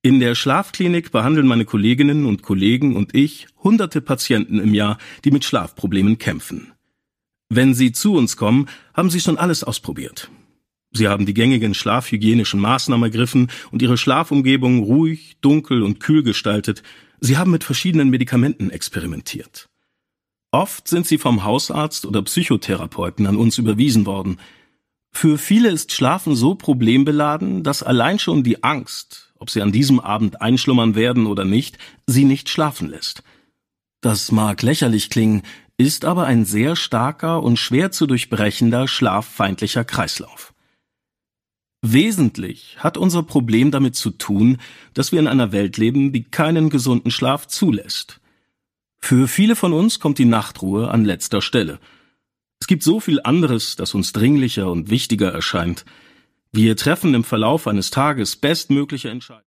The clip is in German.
In der Schlafklinik behandeln meine Kolleginnen und Kollegen und ich hunderte Patienten im Jahr, die mit Schlafproblemen kämpfen. Wenn sie zu uns kommen, haben sie schon alles ausprobiert. Sie haben die gängigen schlafhygienischen Maßnahmen ergriffen und ihre Schlafumgebung ruhig, dunkel und kühl gestaltet. Sie haben mit verschiedenen Medikamenten experimentiert. Oft sind sie vom Hausarzt oder Psychotherapeuten an uns überwiesen worden. Für viele ist Schlafen so problembeladen, dass allein schon die Angst, ob sie an diesem Abend einschlummern werden oder nicht, sie nicht schlafen lässt. Das mag lächerlich klingen, ist aber ein sehr starker und schwer zu durchbrechender schlaffeindlicher Kreislauf. Wesentlich hat unser Problem damit zu tun, dass wir in einer Welt leben, die keinen gesunden Schlaf zulässt. Für viele von uns kommt die Nachtruhe an letzter Stelle. Es gibt so viel anderes, das uns dringlicher und wichtiger erscheint. Wir treffen im Verlauf eines Tages bestmögliche Entscheidungen.